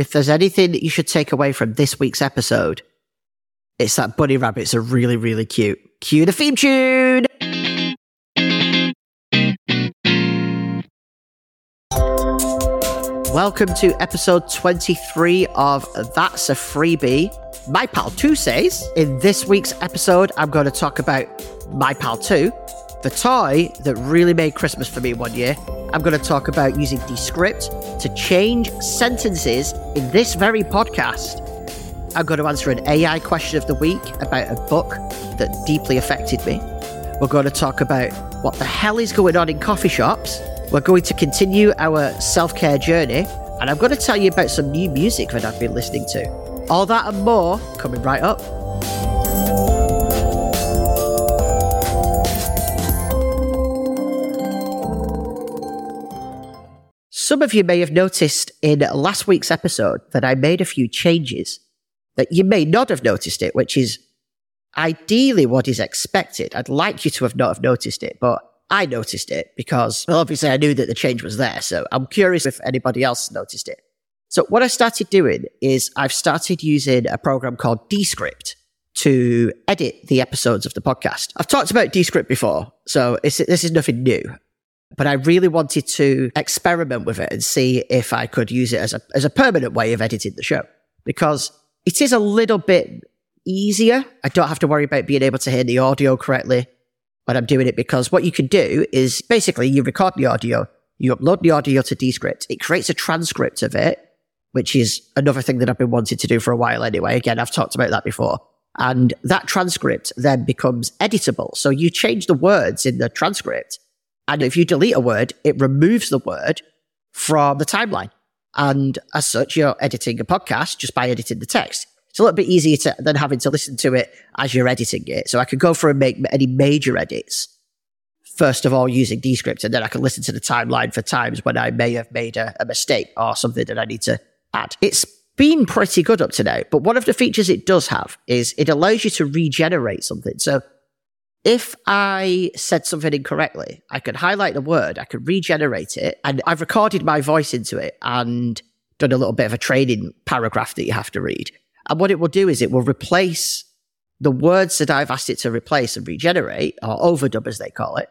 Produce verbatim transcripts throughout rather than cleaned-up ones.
if there's anything that you should take away from this week's episode, it's that bunny rabbits are really, really cute. Cue the theme tune! Welcome to episode twenty-three of That's a Freebie. My Pal two says, in this week's episode, I'm going to talk about My Pal two, the toy that really made Christmas for me one year. I'm going to talk about using Descript to change sentences in this very podcast. I'm going to answer an A I question of the week about a book that deeply affected me. We're going to talk about what the hell is going on in coffee shops. We're going to continue our self-care journey, and I'm going to tell you about some new music that I've been listening to. All that and more coming right up. Some of you may have noticed in last week's episode that I made a few changes that you may not have noticed it, which is ideally what is expected. I'd like you to have not have noticed it, but I noticed it because, well, obviously I knew that the change was there, so I'm curious if anybody else noticed it. So what I started doing is I've started using a program called Descript to edit the episodes of the podcast. I've talked about Descript before, so it's, this is nothing new, but I really wanted to experiment with it and see if I could use it as a, as a permanent way of editing the show, because it is a little bit easier. I don't have to worry about being able to hear the audio correctly when I'm doing it, because what you can do is basically you record the audio, you upload the audio to Descript, it creates a transcript of it, which is another thing that I've been wanting to do for a while anyway. Again, I've talked about that before. And that transcript then becomes editable. So you change the words in the transcript, and if you delete a word, it removes the word from the timeline. And as such, you're editing a podcast just by editing the text. It's a little bit easier to, than having to listen to it as you're editing it. So I could go through and make any major edits, first of all, using Descript, and then I can listen to the timeline for times when I may have made a, a mistake or something that I need to add. It's been pretty good up to now, but one of the features it does have is it allows you to regenerate something. So if I said something incorrectly, I could highlight the word, I could regenerate it, and I've recorded my voice into it and done a little bit of a training paragraph that you have to read. And what it will do is it will replace the words that I've asked it to replace and regenerate, or overdub as they call it,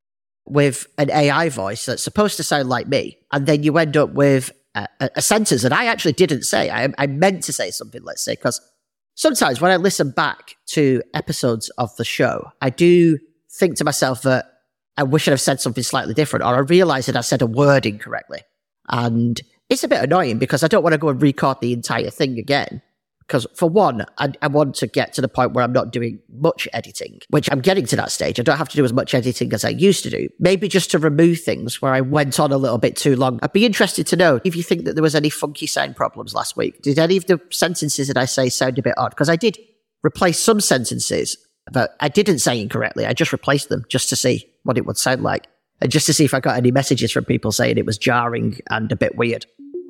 with an A I voice that's supposed to sound like me. And then you end up with a, a sentence that I actually didn't say. I, I meant to say something, let's say, because sometimes when I listen back to episodes of the show, I do think to myself that I wish I'd have said something slightly different, or I realize that I said a word incorrectly. And it's a bit annoying because I don't want to go and record the entire thing again. Because for one, I, I want to get to the point where I'm not doing much editing, which I'm getting to that stage. I don't have to do as much editing as I used to do. Maybe just to remove things where I went on a little bit too long. I'd be interested to know if you think that there was any funky sound problems last week. Did any of the sentences that I say sound a bit odd? Because I did replace some sentences that I didn't say incorrectly. I just replaced them just to see what it would sound like. And just to see if I got any messages from people saying it was jarring and a bit weird.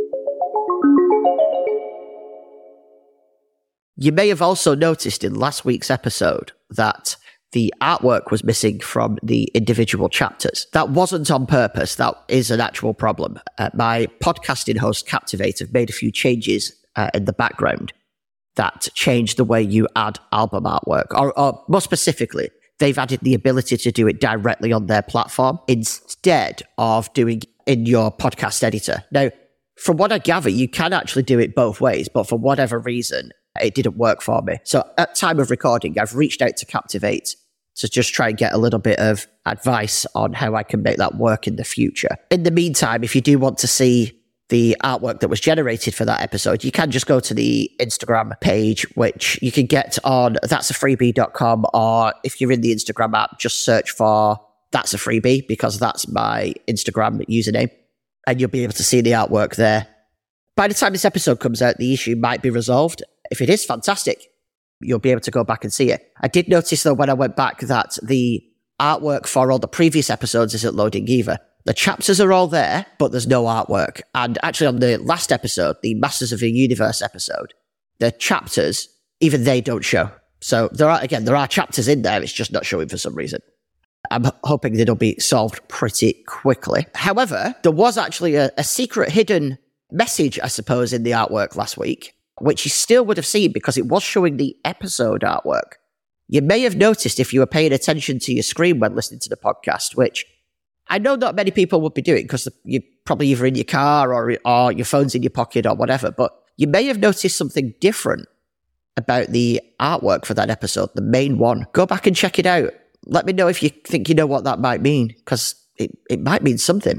You may have also noticed in last week's episode that the artwork was missing from the individual chapters. That wasn't on purpose. That is an actual problem. Uh, my podcasting host, Captivate, have made a few changes uh, in the background that changed the way you add album artwork. Or, or more specifically, they've added the ability to do it directly on their platform instead of doing in your podcast editor. Now, from what I gather, you can actually do it both ways, but for whatever reason, it didn't work for me. So at time of recording, I've reached out to Captivate to just try and get a little bit of advice on how I can make that work in the future. In the meantime, if you do want to see the artwork that was generated for that episode, you can just go to the Instagram page, which you can get on that's a freebie dot com, or if you're in the Instagram app, just search for That's a Freebie, because that's my Instagram username, and you'll be able to see the artwork there. By the time this episode comes out, the issue might be resolved. If it is, fantastic. You'll be able to go back and see it. I did notice, though, when I went back that the artwork for all the previous episodes isn't loading either. The chapters are all there, but there's no artwork. And actually, on the last episode, the Masters of the Universe episode, the chapters, even they don't show. So there are, again, there are chapters in there. It's just not showing for some reason. I'm hoping that it'll be solved pretty quickly. However, there was actually a, a secret hidden message, I suppose, in the artwork last week, which you still would have seen because it was showing the episode artwork. You may have noticed if you were paying attention to your screen when listening to the podcast, which I know not many people would be doing because you're probably either in your car or, or your phone's in your pocket or whatever, but you may have noticed something different about the artwork for that episode, the main one. Go back and check it out. Let me know if you think you know what that might mean, because it, it might mean something.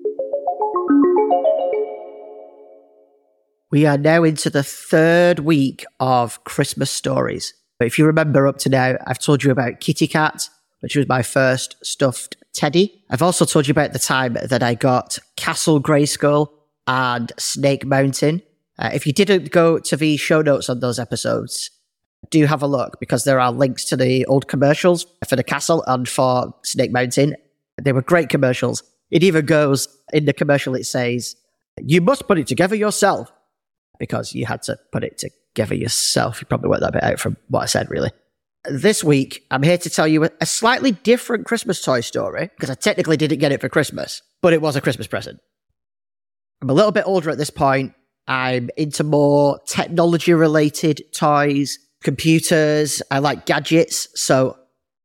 We are now into the third week of Christmas stories. If you remember up to now, I've told you about Kitty Cat, which was my first stuffed teddy. I've also told you about the time that I got Castle Grayskull and Snake Mountain. Uh, if you didn't go to the show notes on those episodes, do have a look because there are links to the old commercials for the castle and for Snake Mountain. They were great commercials. It even goes, in the commercial it says, you must put it together yourself, because you had to put it together yourself. You probably worked that bit out from what I said, really. This week, I'm here to tell you a slightly different Christmas toy story, because I technically didn't get it for Christmas, but it was a Christmas present. I'm a little bit older at this point. I'm into more technology-related toys, computers. I like gadgets. So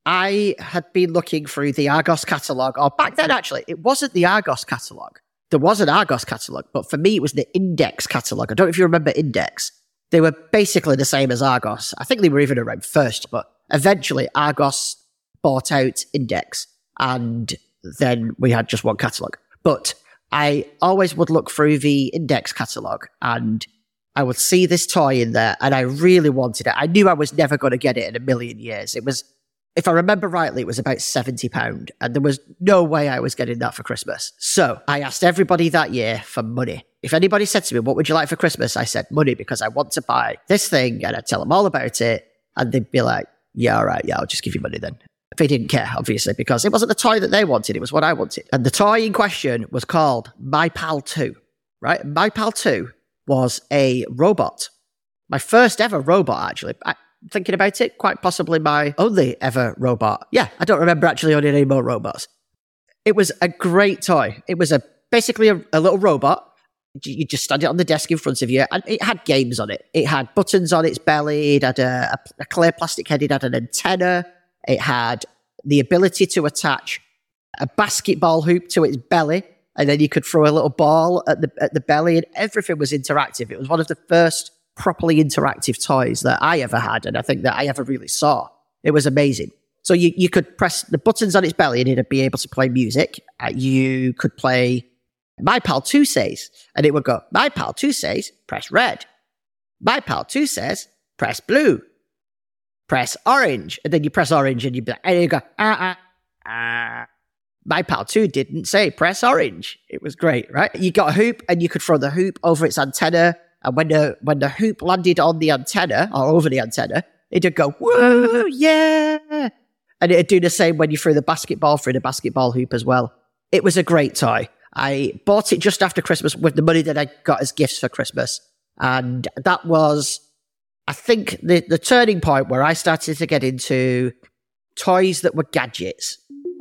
I had been looking through the Argos catalogue, or back then, actually, it wasn't the Argos catalogue. There was an Argos catalogue, but for me, it was the Index catalogue. I don't know if you remember Index. They were basically the same as Argos. I think they were even around first, but eventually Argos bought out Index, and then we had just one catalogue. But I always would look through the Index catalogue, and I would see this toy in there, and I really wanted it. I knew I was never going to get it in a million years. It was, if I remember rightly, it was about seventy pounds, and there was no way I was getting that for Christmas. So I asked everybody that year for money. If anybody said to me, what would you like for Christmas? I said money, because I want to buy this thing, and I'd tell them all about it, and they'd be like, yeah, all right, yeah, I'll just give you money then. They didn't care, obviously, because it wasn't the toy that they wanted, it was what I wanted. And the toy in question was called My Pal two, right? My Pal two was a robot. My first ever robot, actually. I, thinking about it, quite possibly my only ever robot. Yeah, I don't remember actually owning any more robots. It was a great toy. It was a basically a, a little robot. You just stand it on the desk in front of you, and it had games on it. It had buttons on its belly. It had a, a, a clear plastic head. It had an antenna. It had the ability to attach a basketball hoop to its belly, and then you could throw a little ball at the at the belly, and everything was interactive. It was one of the first properly interactive toys that I ever had, and I think that I ever really saw. It was amazing. So you, you could press the buttons on its belly, and it'd be able to play music. Uh, you could play My Pal two says, and it would go, My Pal two says, press red. My Pal two says, press blue. Press orange, and then you press orange, and you be like, and you go, ah, ah, ah. My Pal two didn't say press orange. It was great, right? You got a hoop, and you could throw the hoop over its antenna, and when the when the hoop landed on the antenna, or over the antenna, it'd go, whoa, yeah! And it'd do the same when you threw the basketball through the basketball hoop as well. It was a great toy. I bought it just after Christmas with the money that I got as gifts for Christmas, and that was, I think, the, the turning point where I started to get into toys that were gadgets.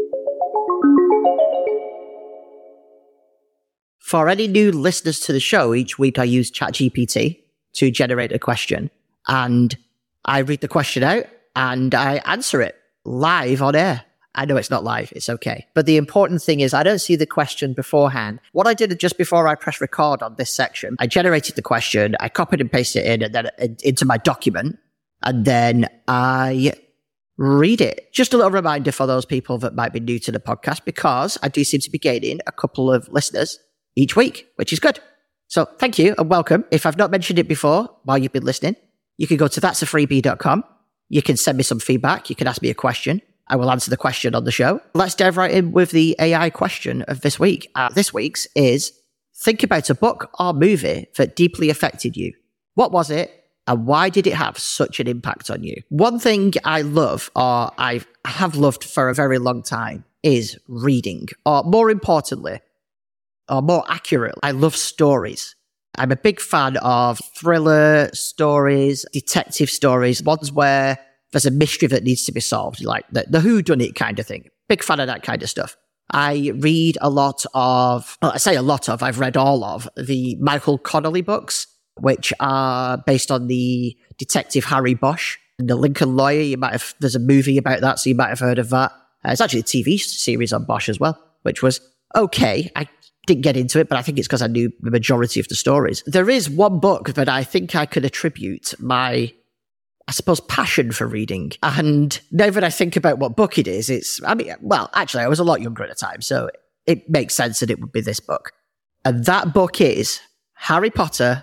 For any new listeners to the show, each week I use ChatGPT to generate a question, and I read the question out and I answer it live on air. I know it's not live, it's okay. But the important thing is I don't see the question beforehand. What I did just before I pressed record on this section, I generated the question, I copied and pasted it in and then into my document, and then I read it. Just a little reminder for those people that might be new to the podcast, because I do seem to be gaining a couple of listeners each week, which is good. So thank you and welcome. If I've not mentioned it before while you've been listening, you can go to that's a freebie dot com. You can send me some feedback. You can ask me a question. I will answer the question on the show. Let's dive right in with the A I question of this week. Uh, this week's is, think about a book or movie that deeply affected you. What was it, and why did it have such an impact on you? One thing I love, or I have loved for a very long time, is reading. Or more importantly, or more accurately, I love stories. I'm a big fan of thriller stories, detective stories, ones where there's a mystery that needs to be solved, like the, the whodunit kind of thing. Big fan of that kind of stuff. I read a lot of, well, I say a lot of, I've read all of the Michael Connelly books, which are based on the detective Harry Bosch and the Lincoln Lawyer. You might have, there's a movie about that, so you might have heard of that. Uh, it's actually a T V series on Bosch as well, which was okay. I didn't get into it, but I think it's because I knew the majority of the stories. There is one book that I think I could attribute my, I suppose, passion for reading. And now that I think about what book it is, it's, I mean, well, actually, I was a lot younger at the time, so it makes sense that it would be this book. And that book is Harry Potter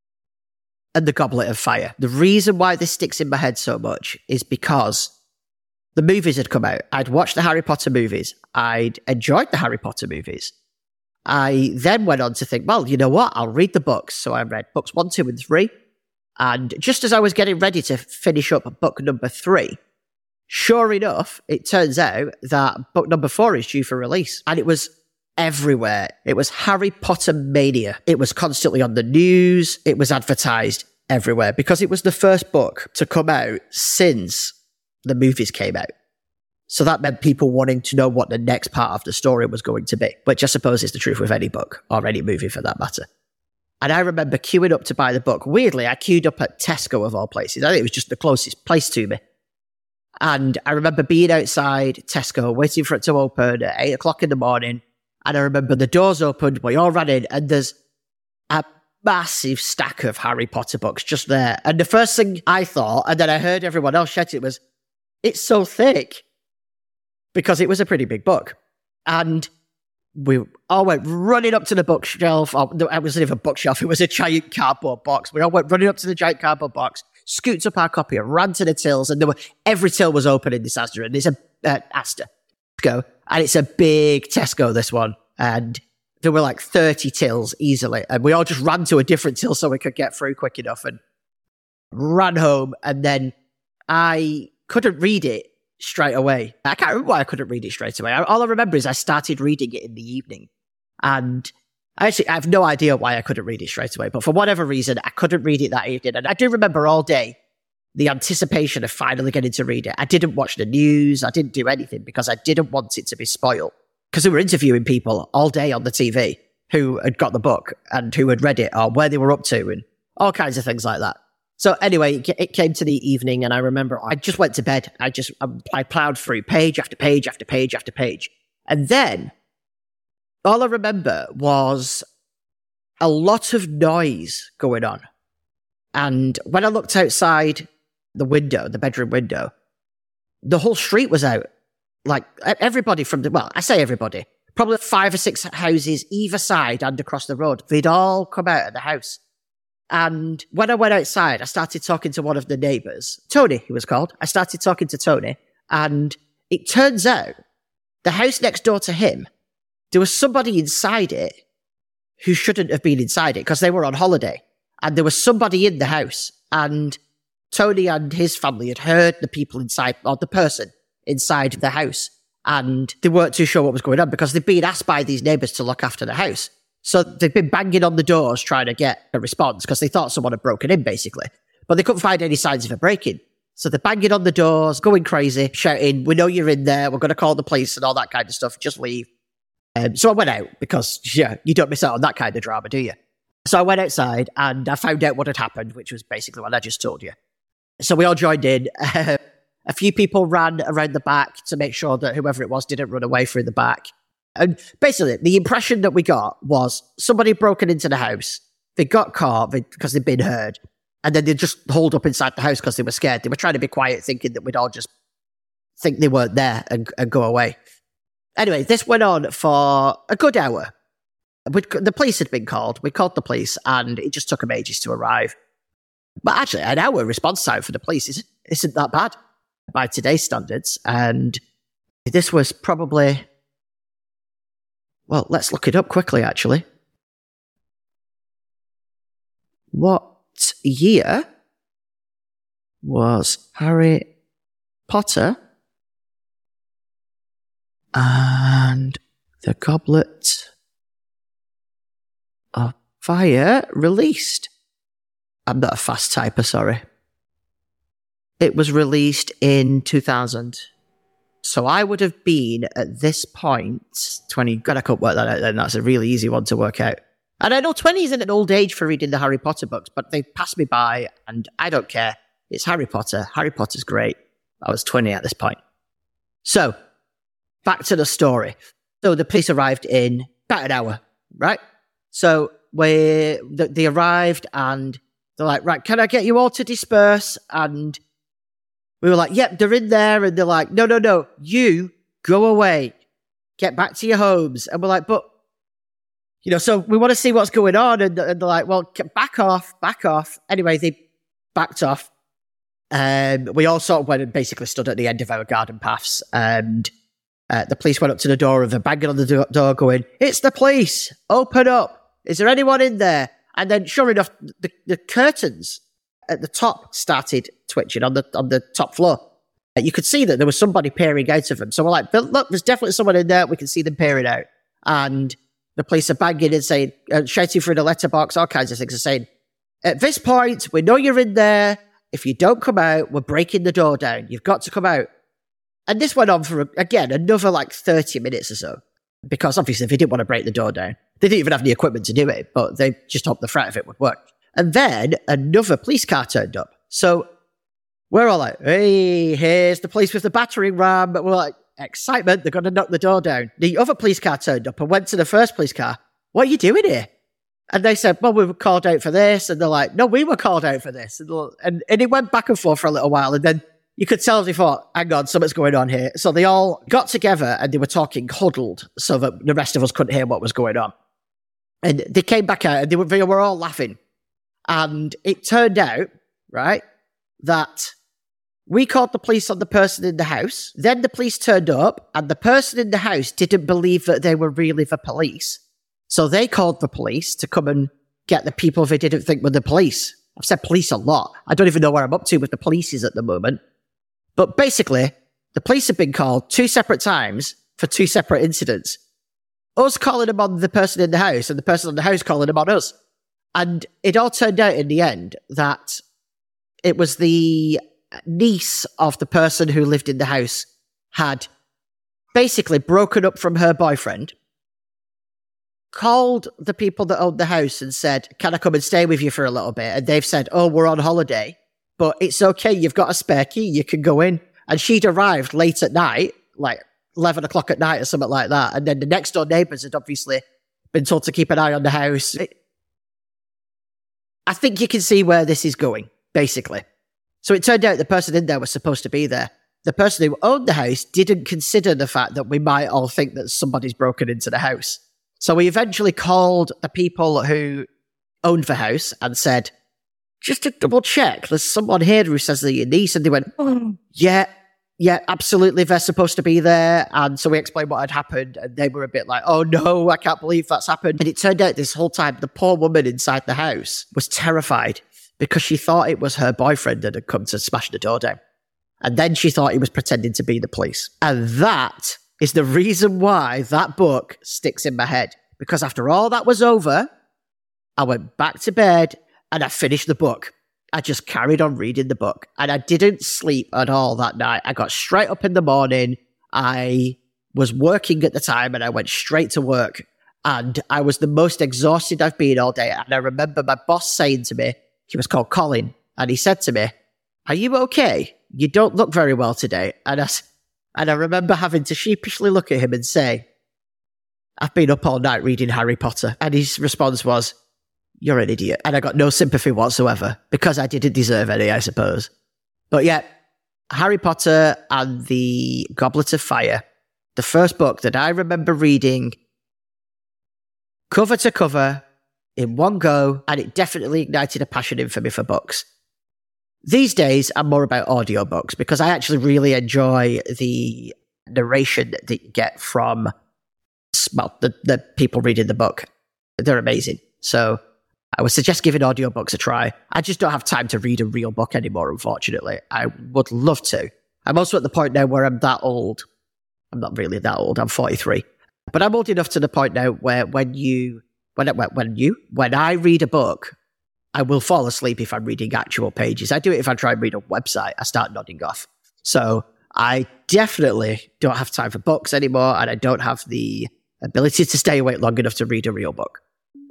and the Goblet of Fire. The reason why this sticks in my head so much is because the movies had come out. I'd watched the Harry Potter movies. I'd enjoyed the Harry Potter movies. I then went on to think, well, you know what? I'll read the books. So I read books one, two, and three. And just as I was getting ready to finish up book number three, sure enough, it turns out that book number four is due for release. And it was everywhere. It was Harry Potter mania. It was constantly on the news. It was advertised everywhere because it was the first book to come out since the movies came out. So that meant people wanting to know what the next part of the story was going to be, which I suppose is the truth with any book or any movie for that matter. And I remember queuing up to buy the book. Weirdly, I queued up at Tesco of all places. I think it was just the closest place to me. And I remember being outside Tesco, waiting for it to open at eight o'clock in the morning. And I remember the doors opened, we all ran in, and there's a massive stack of Harry Potter books just there. And the first thing I thought, and then I heard everyone else shout it, was, it's so thick. Because it was a pretty big book. And we all went running up to the bookshelf. Oh, it wasn't even a bookshelf, it was a giant cardboard box. We all went running up to the giant cardboard box, scooped up our copy, and ran to the tills. And there were every till was open in this Asda. And it's a uh, Asda. Go. And it's a big Tesco, this one. And there were like thirty tills easily. And we all just ran to a different till so we could get through quick enough and ran home. And then I couldn't read it straight away. I can't remember why I couldn't read it straight away. All I remember is I started reading it in the evening. And I actually I have no idea why I couldn't read it straight away. But for whatever reason, I couldn't read it that evening. And I do remember all day the anticipation of finally getting to read it. I didn't watch the news. I didn't do anything because I didn't want it to be spoiled. Because we were interviewing people all day on the T V who had got the book and who had read it or where they were up to and all kinds of things like that. So anyway, it came to the evening and I remember I just went to bed. I just, I plowed through page after page after page after page. And then all I remember was a lot of noise going on. And when I looked outside the window, the bedroom window, the whole street was out. Like everybody from the, well, I say everybody, probably five or six houses either side and across the road. They'd all come out of the house. And when I went outside, I started talking to one of the neighbours. Tony, he was called. I started talking to Tony. And it turns out the house next door to him, there was somebody inside it who shouldn't have been inside it because they were on holiday. And there was somebody in the house. And Tony and his family had heard the people inside, or the person inside the house. And they weren't too sure what was going on because they'd been asked by these neighbours to look after the house. So they've been banging on the doors trying to get a response because they thought someone had broken in, basically. But they couldn't find any signs of a break-in. So they're banging on the doors, going crazy, shouting, we know you're in there, we're going to call the police and all that kind of stuff, just leave. Um, so I went out because, yeah, you don't miss out on that kind of drama, do you? So I went outside and I found out what had happened, which was basically what I just told you. So we all joined in. A few people ran around the back to make sure that whoever it was didn't run away through the back. And basically, the impression that we got was somebody broken into the house. They got caught because they'd been heard. And then they just holed up inside the house because they were scared. They were trying to be quiet, thinking that we'd all just think they weren't there and, and go away. Anyway, this went on for a good hour. We'd, the police had been called. We called the police, and it just took them ages to arrive. But actually, an hour response time for the police isn't, isn't that bad by today's standards. And this was probably... Well, let's look it up quickly, actually. What year was Harry Potter and the Goblet of Fire released? I'm not a fast typer, sorry. It was released in two thousand. So I would have been at this point twenty. God, I can't work that out then. That's a really easy one to work out. And I know twenty isn't an old age for reading the Harry Potter books, but they passed me by and I don't care. It's Harry Potter. Harry Potter's great. I was twenty at this point. So, back to the story. So the police arrived in about an hour, right? So we, they arrived and they're like, right, can I get you all to disperse? And we were like, yep, they're in there. And they're like, no, no, no, you go away. Get back to your homes. And we're like, but, you know, so we want to see what's going on. And, and they're like, well, back off, back off. Anyway, they backed off. Um, we all sort of went and basically stood at the end of our garden paths. And uh, the police went up to the door and they're banging on the do- door going, it's the police, open up. Is there anyone in there? And then sure enough, the, the curtains at the top started twitching on the on the top floor. Uh, you could see that there was somebody peering out of them. So we're like, look, there's definitely someone in there. We can see them peering out. And the police are banging and saying, uh, shouting through the letterbox, all kinds of things, and saying, at this point, we know you're in there. If you don't come out, we're breaking the door down. You've got to come out. And this went on for, again, another like thirty minutes or so. Because obviously they didn't want to break the door down. They didn't even have the equipment to do it, but they just hoped the threat of it would work. And then another police car turned up. So we're all like, hey, here's the police with the battering ram. But we're like, excitement, they're going to knock the door down. The other police car turned up and went to the first police car. What are you doing here? And they said, well, we were called out for this. And they're like, no, we were called out for this. And, and, and it went back and forth for a little while. And then you could tell they thought, hang on, something's going on here. So they all got together and they were talking huddled so that the rest of us couldn't hear what was going on. And they came back out and they were, they were all laughing. And it turned out, right, that we called the police on the person in the house. Then the police turned up and the person in the house didn't believe that they were really the police. So they called the police to come and get the people they didn't think were the police. I've said police a lot. I don't even know where I'm up to with the polices at the moment. But basically, the police have been called two separate times for two separate incidents. Us calling them on the person in the house and the person in the house calling them on us. And it all turned out in the end that it was the niece of the person who lived in the house had basically broken up from her boyfriend, called the people that owned the house and said, can I come and stay with you for a little bit? And they've said, oh, we're on holiday, but it's okay. You've got a spare key. You can go in. And she'd arrived late at night, like eleven o'clock at night or something like that. And then the next door neighbours had obviously been told to keep an eye on the house. It, I think you can see where this is going, basically. So it turned out the person in there was supposed to be there. The person who owned the house didn't consider the fact that we might all think that somebody's broken into the house. So we eventually called the people who owned the house and said, just to double check, there's someone here who says that your niece. And they went, oh, yeah, yeah, absolutely. They're supposed to be there. And so we explained what had happened. And they were a bit like, oh no, I can't believe that's happened. And it turned out this whole time, the poor woman inside the house was terrified because she thought it was her boyfriend that had come to smash the door down. And then she thought he was pretending to be the police. And that is the reason why that book sticks in my head. Because after all that was over, I went back to bed and I finished the book. I just carried on reading the book. And I didn't sleep at all that night. I got straight up in the morning. I was working at the time and I went straight to work. And I was the most exhausted I've been all day. And I remember my boss saying to me, he was called Colin, and he said to me, are you okay? You don't look very well today. And I, and I remember having to sheepishly look at him and say, I've been up all night reading Harry Potter. And his response was, you're an idiot. And I got no sympathy whatsoever because I didn't deserve any, I suppose. But yeah, Harry Potter and the Goblet of Fire, the first book that I remember reading cover to cover in one go, and it definitely ignited a passion in for me for books. These days, I'm more about audiobooks because I actually really enjoy the narration that you get from well, the, the people reading the book. They're amazing. So I would suggest giving audiobooks a try. I just don't have time to read a real book anymore, unfortunately. I would love to. I'm also at the point now where I'm that old. I'm not really that old. I'm forty-three. But I'm old enough to the point now where when you, when, when you, when I read a book, I will fall asleep if I'm reading actual pages. I do it if I try and read a website. I start nodding off. So I definitely don't have time for books anymore, and I don't have the ability to stay awake long enough to read a real book.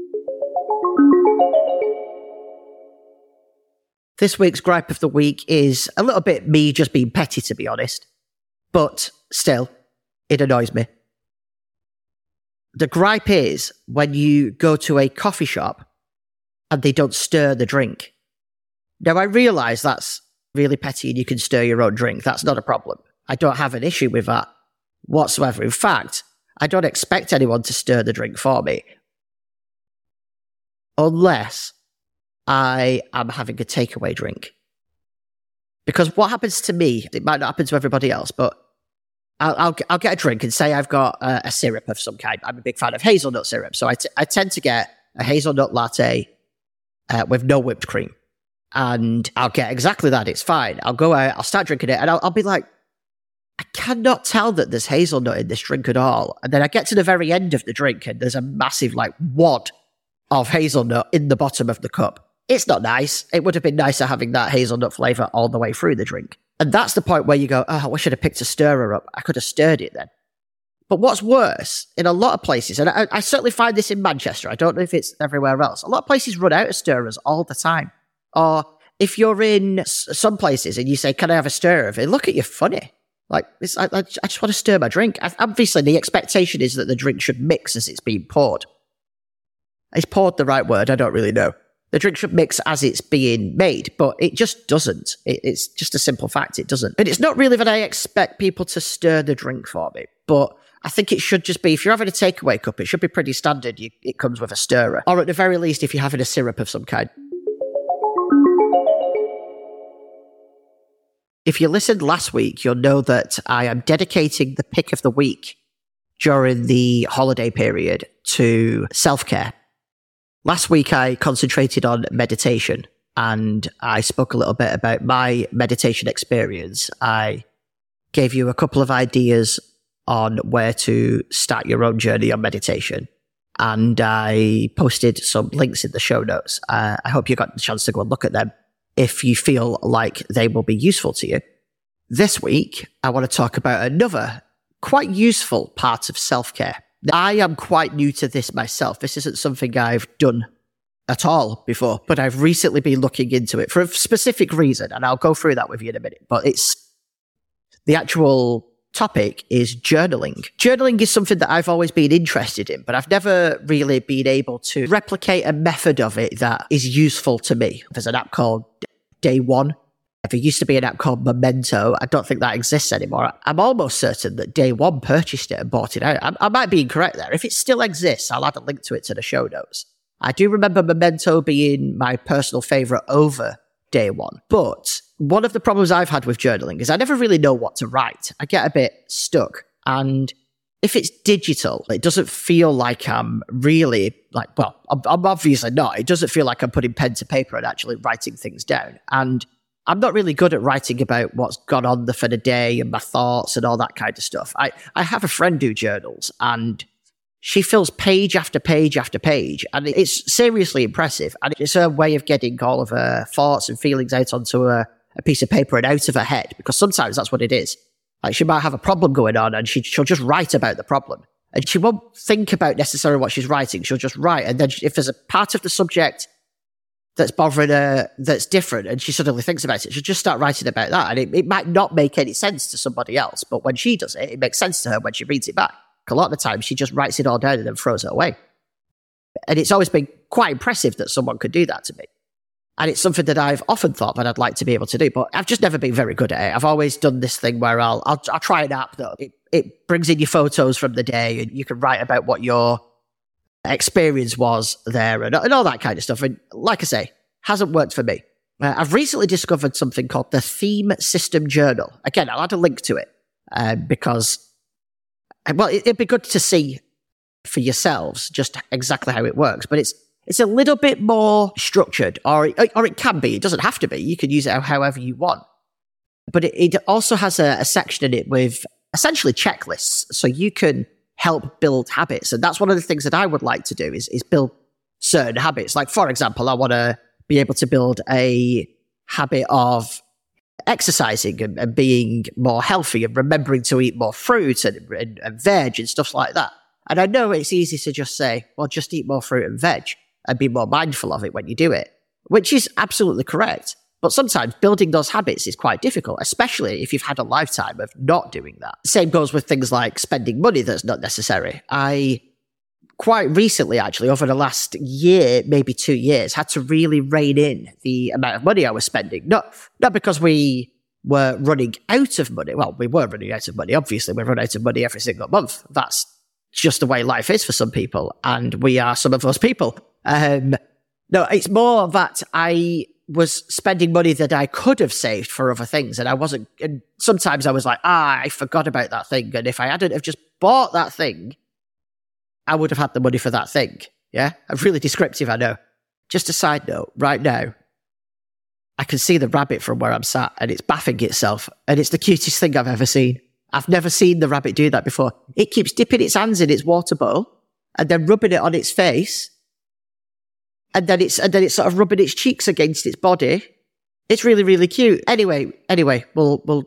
This week's gripe of the week is a little bit me just being petty, to be honest. But still, it annoys me. The gripe is when you go to a coffee shop and they don't stir the drink. Now, I realise that's really petty and you can stir your own drink. That's not a problem. I don't have an issue with that whatsoever. In fact, I don't expect anyone to stir the drink for me. Unless I am having a takeaway drink. Because what happens to me, it might not happen to everybody else, but I'll, I'll, I'll get a drink and say I've got a, a syrup of some kind. I'm a big fan of hazelnut syrup. So I, t- I tend to get a hazelnut latte uh, with no whipped cream. And I'll get exactly that. It's fine. I'll go out, I'll start drinking it, and I'll, I'll be like, I cannot tell that there's hazelnut in this drink at all. And then I get to the very end of the drink and there's a massive like wad of hazelnut in the bottom of the cup. It's not nice. It would have been nicer having that hazelnut flavour all the way through the drink. And that's the point where you go, oh, I wish I'd have picked a stirrer up. I could have stirred it then. But what's worse, in a lot of places, and I, I certainly find this in Manchester, I don't know if it's everywhere else, a lot of places run out of stirrers all the time. Or if you're in s- some places and you say, can I have a stirrer? They look at you funny. Like, it's, I, I just want to stir my drink. I, obviously, the expectation is that the drink should mix as it's being poured. Is poured the right word? I don't really know. The drink should mix as it's being made, but it just doesn't. It, it's just a simple fact, it doesn't. And it's not really that I expect people to stir the drink for me, but I think it should just be, if you're having a takeaway cup, it should be pretty standard. You, it comes with a stirrer. Or at the very least, if you're having a syrup of some kind. If you listened last week, you'll know that I am dedicating the pick of the week during the holiday period to self-care. Last week, I concentrated on meditation, and I spoke a little bit about my meditation experience. I gave you a couple of ideas on where to start your own journey on meditation, and I posted some links in the show notes. Uh, I hope you got the chance to go and look at them if you feel like they will be useful to you. This week, I want to talk about another quite useful part of self-care. I am quite new to this myself. This isn't something I've done at all before, but I've recently been looking into it for a specific reason, and I'll go through that with you in a minute. But it's the actual topic is journaling. Journaling is something that I've always been interested in, but I've never really been able to replicate a method of it that is useful to me. There's an app called Day One. There used to be an app called Memento. I don't think that exists anymore. I'm almost certain that Day One purchased it and bought it out. I, I might be incorrect there. If it still exists, I'll add a link to it to the show notes. I do remember Memento being my personal favourite over Day One. But one of the problems I've had with journaling is I never really know what to write. I get a bit stuck. And if it's digital, it doesn't feel like I'm really, like, well, I'm, I'm obviously not. It doesn't feel like I'm putting pen to paper and actually writing things down. And I'm not really good at writing about what's gone on for the day and my thoughts and all that kind of stuff. I, I have a friend who journals, and she fills page after page after page, and it's seriously impressive. And it's her way of getting all of her thoughts and feelings out onto a, a piece of paper and out of her head, because sometimes that's what it is. Like, she might have a problem going on, and she, she'll just write about the problem. And she won't think about necessarily what she's writing. She'll just write. And then if there's a part of the subject that's bothering her, that's different, and she suddenly thinks about it, she'll just start writing about that. And it, it might not make any sense to somebody else, but when she does it, it makes sense to her when she reads it back. A lot of the time, she just writes it all down and then throws it away. And it's always been quite impressive that someone could do that to me. And it's something that I've often thought that I'd like to be able to do, but I've just never been very good at it. I've always done this thing where I'll I'll, I'll try an app that it, it brings in your photos from the day, and you can write about what your experience was there and, and all that kind of stuff. And like I say, hasn't worked for me. Uh, I've recently discovered something called the Theme System Journal. Again, I'll add a link to it uh, because, well, it, it'd be good to see for yourselves just exactly how it works. But it's it's a little bit more structured, or or it can be. It doesn't have to be. You can use it however you want. But it, it also has a, a section in it with essentially checklists, so you can help build habits. And that's one of the things that I would like to do is is build certain habits. Like, for example, I want to be able to build a habit of exercising and, and being more healthy and remembering to eat more fruit and, and, and veg and stuff like that. And I know it's easy to just say, well, just eat more fruit and veg and be more mindful of it when you do it, which is absolutely correct. But sometimes building those habits is quite difficult, especially if you've had a lifetime of not doing that. Same goes with things like spending money that's not necessary. I quite recently, actually, over the last year, maybe two years, had to really rein in the amount of money I was spending. Not, not because we were running out of money. Well, we were running out of money. Obviously, we run out of money every single month. That's just the way life is for some people. And we are some of those people. Um, no, it's more that I was spending money that I could have saved for other things. And I wasn't, and sometimes I was like, ah, I forgot about that thing. And if I hadn't have just bought that thing, I would have had the money for that thing. Yeah. I'm really descriptive, I know. Just a side note, right now, I can see the rabbit from where I'm sat and it's bathing itself. And it's the cutest thing I've ever seen. I've never seen the rabbit do that before. It keeps dipping its hands in its water bowl and then rubbing it on its face. And then it's and then it's sort of rubbing its cheeks against its body. It's really, really cute. Anyway, anyway, we'll we'll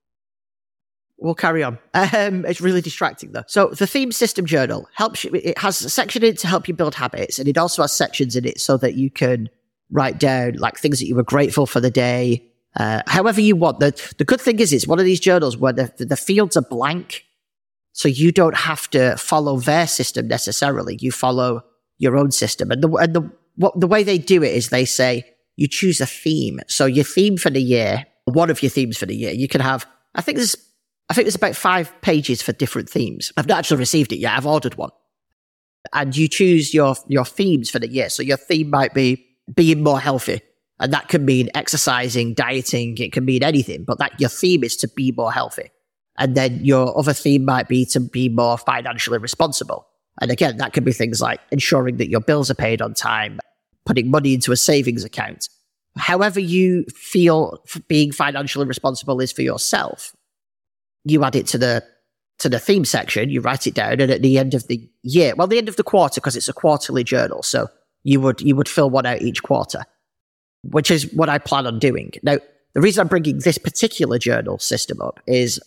we'll carry on. Um, it's really distracting though. So the theme system journal helps you. It has a section in it to help you build habits, and it also has sections in it so that you can write down like things that you were grateful for the day. Uh, however you want. The the good thing is it's one of these journals where the the fields are blank, so you don't have to follow their system necessarily. You follow your own system, and the and the What the way they do it is they say you choose a theme. So your theme for the year, one of your themes for the year, you can have, I think there's, I think there's about five pages for different themes. I've not actually received it yet. I've ordered one. And you choose your, your themes for the year. So your theme might be being more healthy. And that can mean exercising, dieting. It can mean anything, but that your theme is to be more healthy. And then your other theme might be to be more financially responsible. And again, that could be things like ensuring that your bills are paid on time, putting money into a savings account. However you feel being financially responsible is for yourself, you add it to the to the theme section, you write it down, and at the end of the year, well, the end of the quarter, because it's a quarterly journal, so you would you would fill one out each quarter, which is what I plan on doing. Now, the reason I'm bringing this particular journal system up is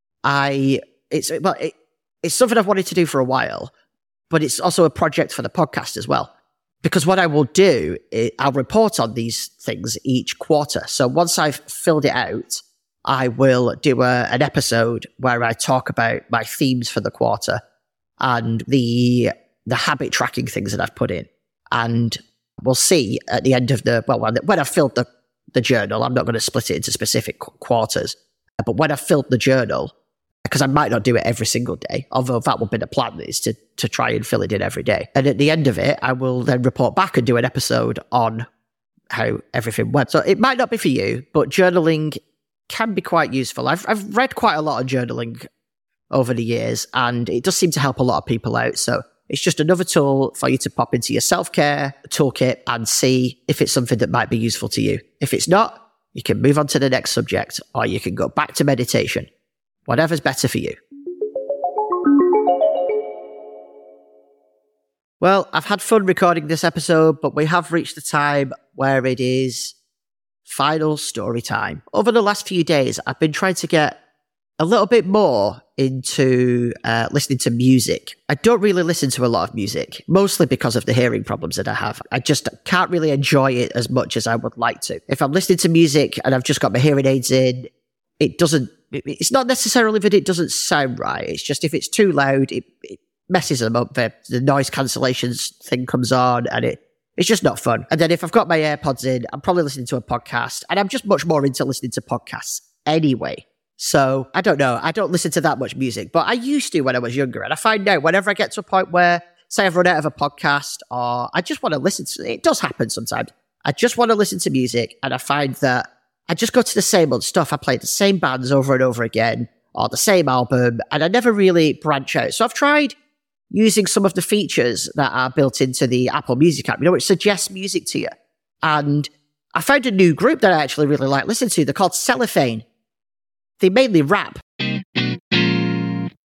I it's well it, it's something I've wanted to do for a while. But it's also a project for the podcast as well. Because what I will do, is I'll report on these things each quarter. So once I've filled it out, I will do a, an episode where I talk about my themes for the quarter and the the habit tracking things that I've put in. And we'll see at the end of the, well, when I've filled the, the journal, I'm not going to split it into specific quarters. But when I've filled the journal, because I might not do it every single day, although that would be the plan, is to, to try and fill it in every day. And at the end of it, I will then report back and do an episode on how everything went. So it might not be for you, but journaling can be quite useful. I've, I've read quite a lot of journaling over the years, and it does seem to help a lot of people out. So it's just another tool for you to pop into your self-care toolkit and see if it's something that might be useful to you. If it's not, you can move on to the next subject, or you can go back to meditation. Whatever's better for you. Well, I've had fun recording this episode, but we have reached the time where it is final story time. Over the last few days, I've been trying to get a little bit more into uh, listening to music. I don't really listen to a lot of music, mostly because of the hearing problems that I have. I just can't really enjoy it as much as I would like to. If I'm listening to music and I've just got my hearing aids in, it doesn't, it's not necessarily that it doesn't sound right. It's just if it's too loud, it, it messes them up. The, the noise cancellation thing comes on and it, it's just not fun. And then if I've got my AirPods in, I'm probably listening to a podcast, and I'm just much more into listening to podcasts anyway. So I don't know. I don't listen to that much music, but I used to when I was younger. And I find now whenever I get to a point where, say I've run out of a podcast or I just want to listen to, it does happen sometimes. I just want to listen to music, and I find that I just go to the same old stuff. I play the same bands over and over again, or the same album, and I never really branch out. So I've tried using some of the features that are built into the Apple Music app, you know, which suggests music to you. And I found a new group that I actually really like listening to. They're called Cellophane. They mainly rap,